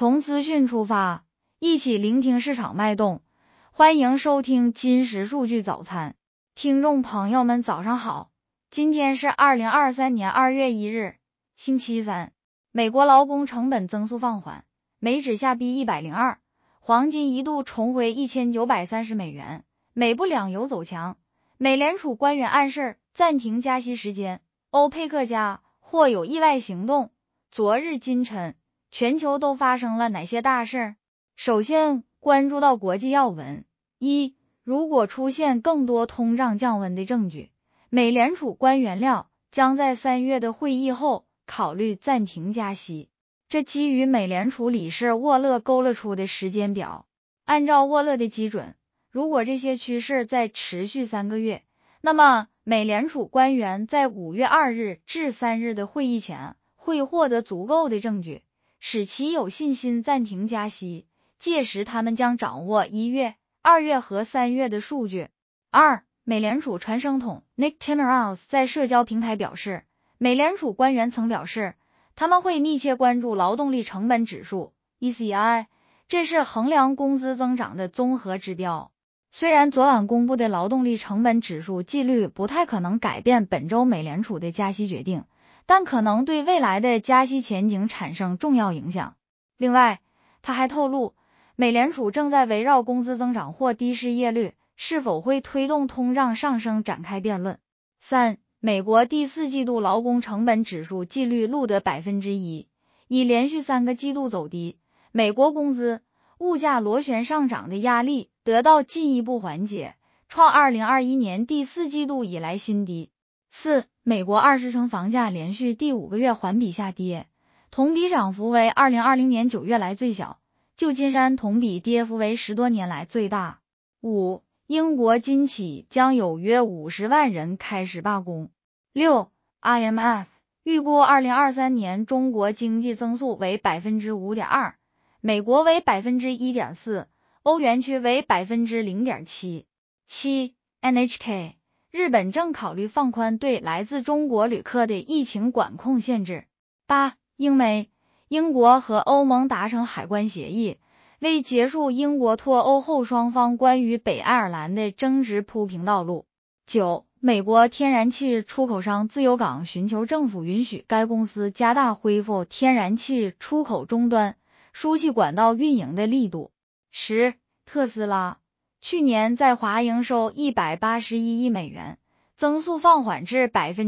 从资讯出发，一起聆听市场脉动。欢迎收听金石数据早餐。听众朋友们早上好，今天是2023年2月1日，星期三。美国劳工成本增速放缓，美指下逼102，黄金一度重回1930美元，美布两油走强。美联储官员暗示暂停加息时间，欧佩克加或有意外行动。昨日今晨，全球都发生了哪些大事？首先关注到国际要闻。一，如果出现更多通胀降温的证据，美联储官员料将在3月的会议后考虑暂停加息。这基于美联储理事沃勒勾勒出的时间表。按照沃勒的基准，如果这些趋势再持续3个月，那么美联储官员在5月2日至3日的会议前会获得足够的证据，使其有信心暂停加息。届时他们将掌握1月、2月和3月的数据。二，美联储传声筒 Nick Timiraos 在社交平台表示，美联储官员曾表示，他们会密切关注劳动力成本指数 ECI， 这是衡量工资增长的综合指标。虽然昨晚公布的劳动力成本指数纪律不太可能改变本周美联储的加息决定，但可能对未来的加息前景产生重要影响。另外，他还透露，美联储正在围绕工资增长或低失业率是否会推动通胀上升展开辩论。三，美国第4季度劳工成本指数季率录得 1%， 已连续3个季度走低，美国工资、物价螺旋上涨的压力得到进一步缓解，创2021年第4季度以来新低。四，美国20城房价连续第5个月环比下跌，同比涨幅为2020年9月来最小，旧金山同比跌幅为10多年来最大。五，英国今起将有约50万人开始罢工。六， IMF 预估2023年中国经济增速为 5.2%， 美国为 1.4%， 欧元区为 0.7%。七， NHK日本正考虑放宽对来自中国旅客的疫情管控限制。八，英美，英国和欧盟达成海关协议，为结束英国脱欧后双方关于北爱尔兰的争执铺平道路。九，美国天然气出口商自由港寻求政府允许该公司加大恢复天然气出口终端输气管道运营的力度。十，特斯拉去年在华营收181亿美元，增速放缓至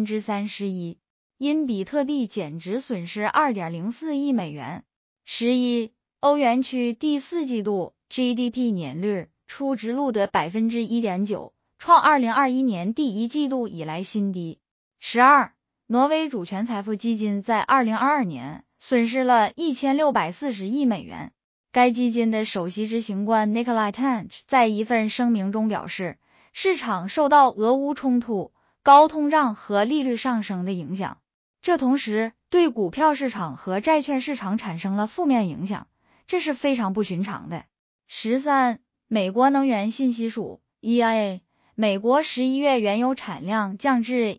31%， 因比特币减值损失 2.04 亿美元。11，欧元区第4季度 GDP 年率初值录得 1.9%， 创2021年第1季度以来新低。12，挪威主权财富基金在2022年损失了1640亿美元。该基金的首席执行官 Nikolai Tanch 在一份声明中表示，市场受到俄乌冲突、高通胀和利率上升的影响，这同时对股票市场和债券市场产生了负面影响，这是非常不寻常的。13，美国能源信息署 EIA 美国11月原油产量降至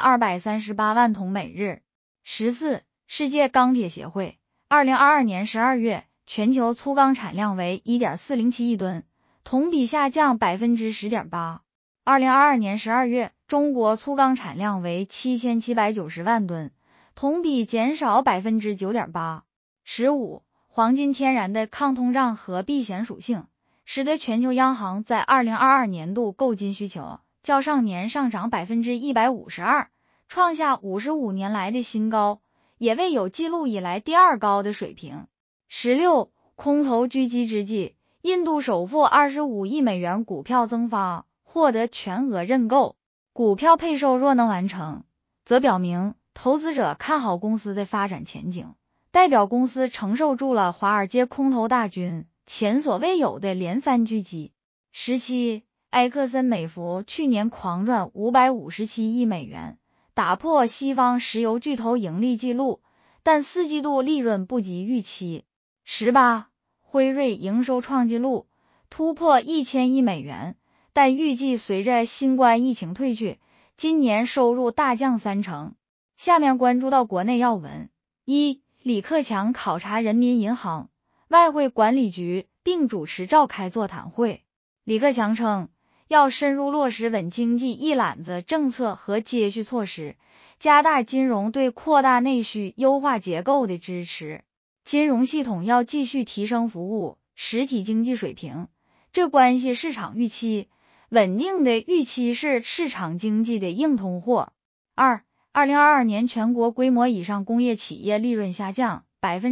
1238万桶每日。14，世界钢铁协会2022年12月全球粗钢产量为 1.407 亿吨，同比下降 10.8%。2022年12月，中国粗钢产量为7790万吨，同比减少 9.8%。15，黄金天然的抗通胀和避险属性，使得全球央行在2022年度购金需求较上年上涨 152%， 创下55年来的新高，也为有记录以来第2高的水平。16，空头狙击之际，印度首富25亿美元股票增发，获得全额认购。股票配售若能完成，则表明投资者看好公司的发展前景，代表公司承受住了华尔街空头大军前所未有的连番狙击。17，埃克森美孚去年狂赚557亿美元，打破西方石油巨头盈利记录，但4季度利润不及预期。18，辉瑞营收创纪录，突破1000亿美元，但预计随着新冠疫情退去，今年收入大降30%。下面关注到国内要闻。一，李克强考察人民银行外汇管理局并主持召开座谈会。李克强称，要深入落实稳经济一揽子政策和接续措施，加大金融对扩大内需、优化结构的支持。金融系统要继续提升服务实体经济水平，这关系市场预期，稳定的预期是市场经济的硬通货。2022年全国规模以上工业企业利润下降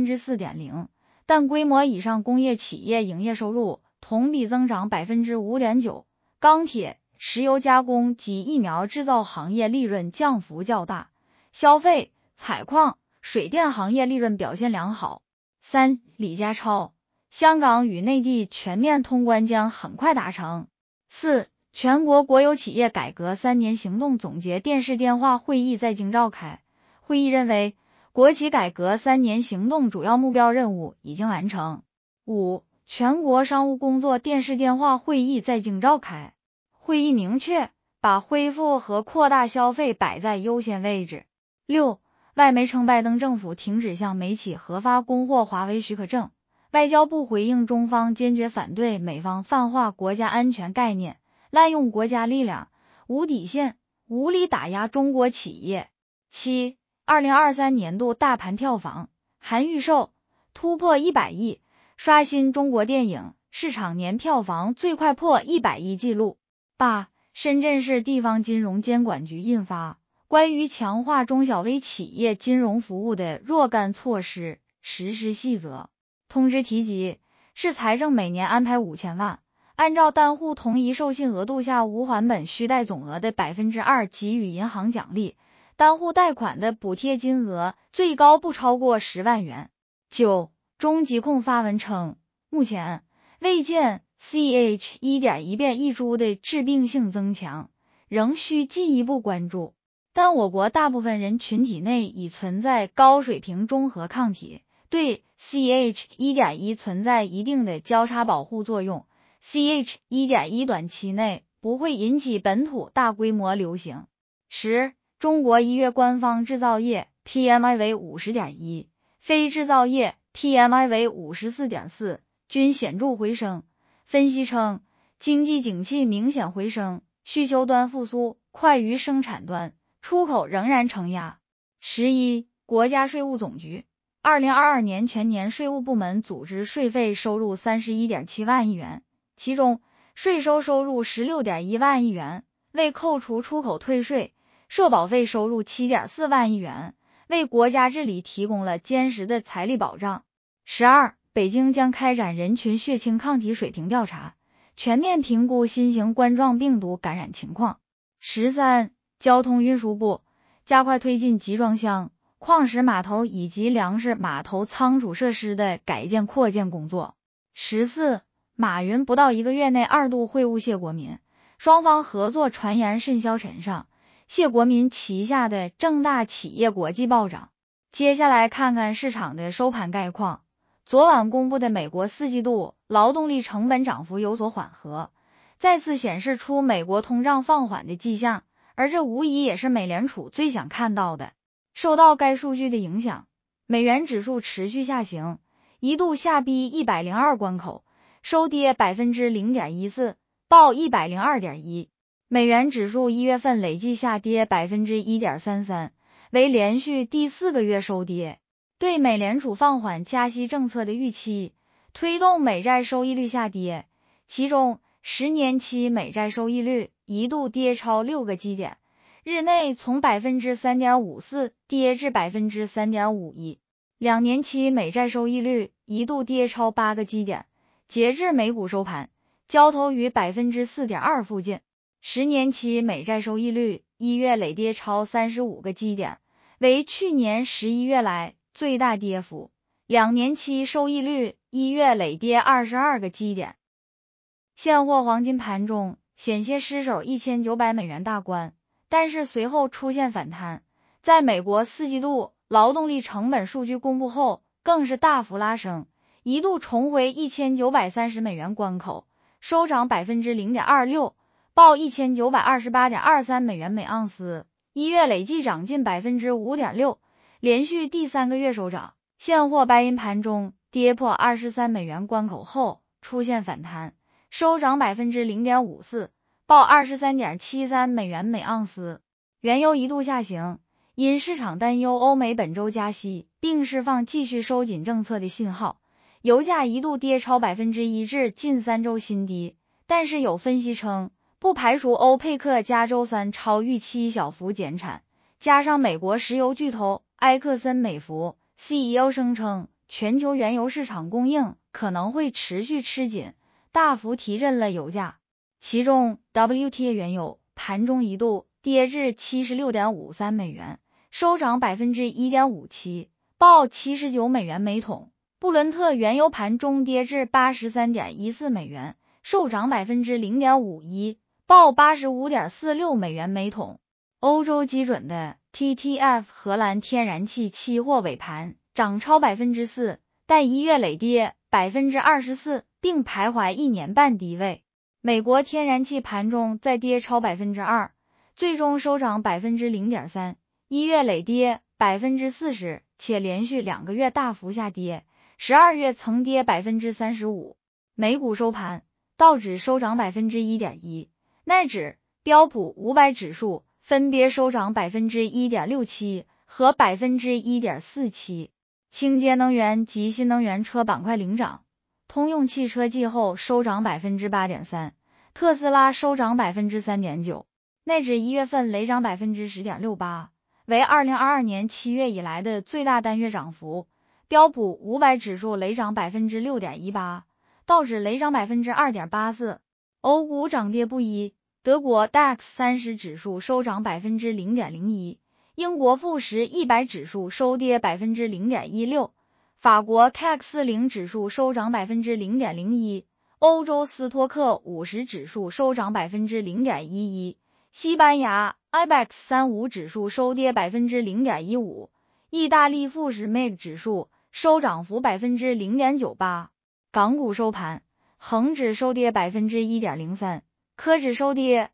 4.0%， 但规模以上工业企业营业收入同比增长 5.9%， 钢铁、石油加工及疫苗制造行业利润降幅较大，消费、采矿、水电行业利润表现良好。李家超，香港与内地全面通关将很快达成。全国国有企业改革3年行动总结电视电话会议在京召开，会议认为，国企改革3年行动主要目标任务已经完成。全国商务工作电视电话会议在京召开，会议明确把恢复和扩大消费摆在优先位置。外媒称拜登政府停止向美企核发供货华为许可证，外交部回应中方坚决反对美方泛化国家安全概念，滥用国家力量，无底线，无理打压中国企业。2023年度大盘票房，含预售突破100亿，刷新中国电影市场年票房最快破100亿纪录。深圳市地方金融监管局印发关于强化中小微企业金融服务的若干措施实施细则。通知提及，市财政每年安排5000万，按照单户同一授信额度下无还本需贷总额的 2% 给予银行奖励，单户贷款的补贴金额最高不超过10万元。中疾控发文称，目前未见 CH1.1 变异株的致病性增强，仍需进一步关注。但我国大部分人群体内已存在高水平中和抗体，对 CH1.1 存在一定的交叉保护作用。CH1.1 短期内不会引起本土大规模流行。中国1月官方制造业 PMI 为 50.1， 非制造业 PMI 为 54.4， 均显著回升。分析称，经济景气明显回升，需求端复苏快于生产端，出口仍然承压。国家税务总局2022年全年税务部门组织税费收入 31.7 万亿元，其中税收收入 16.1 万亿元，为扣除出口退税，社保费收入 7.4 万亿元，为国家治理提供了坚实的财力保障。北京将开展人群血清抗体水平调查，全面评估新型冠状病毒感染情况。交通运输部加快推进集装箱、矿石码头以及粮食码头仓储设施的改建扩建工作。马云不到1个月内2度会晤谢国民，双方合作传言甚嚣尘上，谢国民旗下的正大企业国际暴涨。接下来看看市场的收盘概况。昨晚公布的美国4季度劳动力成本涨幅有所缓和，再次显示出美国通胀放缓的迹象，而这无疑也是美联储最想看到的。受到该数据的影响，美元指数持续下行，一度下逼102关口，收跌 0.14%， 报 102.1。美元指数1月份累计下跌 1.33%， 为连续第4个月收跌。对美联储放缓加息政策的预期，推动美债收益率下跌，其中10年期美债收益率一度跌超6个基点，日内从 3.54% 跌至 3.51%， 2年期美债收益率一度跌超8个基点，截至美股收盘，交投于 4.2% 附近。10年期美债收益率1月累跌超35个基点，为去年11月来最大跌幅。2年期收益率1月累跌22个基点。现货黄金盘中险些失守1900美元大关，但是随后出现反弹。在美国4季度劳动力成本数据公布后，更是大幅拉升，一度重回1930美元关口，收涨 0.26%， 报 1928.23 美元每盎司，1月累计涨近 5.6%， 连续第3个月收涨。现货白银盘中跌破23美元关口后出现反弹，收涨 0.54%， 报 23.73 美元每盎司。原油一度下行，因市场担忧欧美本周加息，并释放继续收紧政策的信号，油价一度跌超 1% 至近3周新低。但是有分析称，不排除欧佩克加周三超预期小幅减产，加上美国石油巨头埃克森美孚 CEO 声称全球原油市场供应可能会持续吃紧，大幅提振了油价。其中 WTI 原油盘中一度跌至 76.53 美元，收涨 1.57%， 报79美元每桶。布伦特原油盘中跌至 83.14 美元，收涨 0.51%， 报 85.46 美元每桶。欧洲基准的 TTF 荷兰天然气期货尾盘涨超 4%， 但1月累跌 24%， 并徘徊1年半低位。美国天然气盘中再跌超 2%， 最终收涨 0.3%， 1月累跌 40%， 且连续2个月大幅下跌，12月曾跌 35%。美股收盘，道指收涨 1.1%， 纳指、标普500指数分别收涨 1.67% 和 1.47%。清洁能源及新能源车板块领涨，通用汽车季后收涨 8.3%， 特斯拉收涨 3.9%， 纳指1月份累涨 10.68%， 为2022年7月以来的最大单月涨幅。标普500指数累涨 6.18%， 道指累涨 2.84%。欧股涨跌不一，德国 DAX 30指数收涨 0.01%， 英国富时100指数收跌 0.16%， 法国 CAC 40指数收涨 0.01%， 欧洲斯托克50指数收涨 0.11%， 西班牙 IBEX 35指数收跌 0.15%， 意大利富时 MIB 指数收涨幅 0.98%。 港股收盘，恒指收跌 1.03%， 科指收跌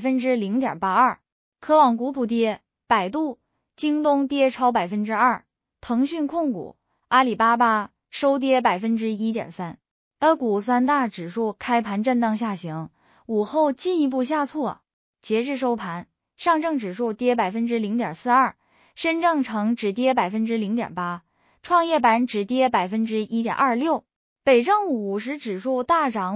0.82%， 科网股普跌，百度、京东跌超 2%， 腾讯控股、阿里巴巴收跌 1.3%。 A 股三大指数开盘震荡下行，午后进一步下挫。截至收盘，上证指数跌 0.42%， 深证成指跌 0.8%， 创业板指跌 1.26%， 北证50指数大涨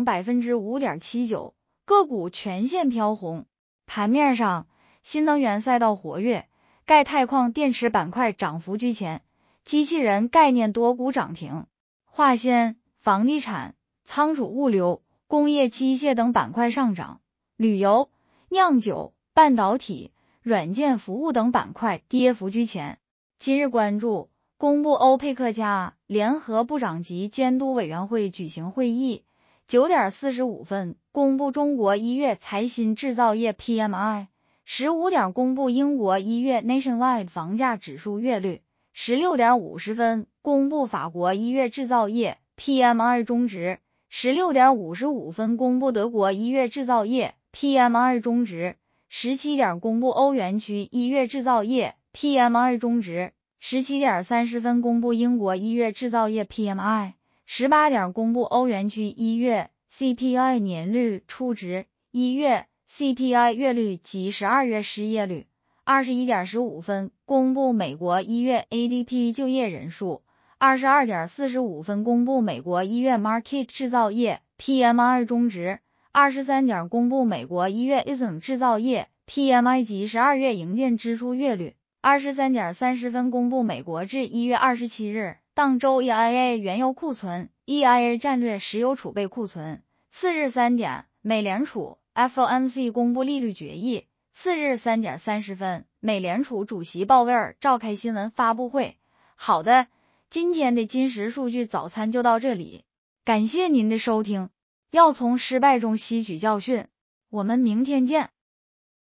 5.79%， 个股全线飘红。盘面上，新能源赛道活跃，钙钛矿电池板块涨幅居前，机器人概念多股涨停，化纤、房地产、仓储物流、工业机械等板块上涨，旅游、酿酒、半导体、软件服务等板块跌幅居前。今日关注，公布欧佩克加联合部长级监督委员会举行会议，9点45分公布中国1月财新制造业 PMI， 15点公布英国1月 Nationwide 房价指数月率， 16点50分公布法国1月制造业 PMI 中值， 16点55分公布德国1月制造业 PMI 中值， 17点公布欧元区1月制造业 PMI 中值， 17点30分公布英国1月制造业 PMI， 18点公布欧元区1月 CPI 年率初值、1月 CPI 月率及12月失业率。21点15分公布美国1月 ADP 就业人数， 22点45分公布美国1月 Market 制造业 PMI 中值， 23点公布美国1月 ISM 制造业 PMI 及12月营建支出月率。23点30分公布美国至1月27日当周 EIA 原油库存、EIA 战略石油储备库存。次日3点，美联储 FOMC 公布利率决议。次日3点30分，美联储主席鲍威尔召开新闻发布会。好的，今天的金石数据早餐就到这里，感谢您的收听。要从失败中吸取教训，我们明天见。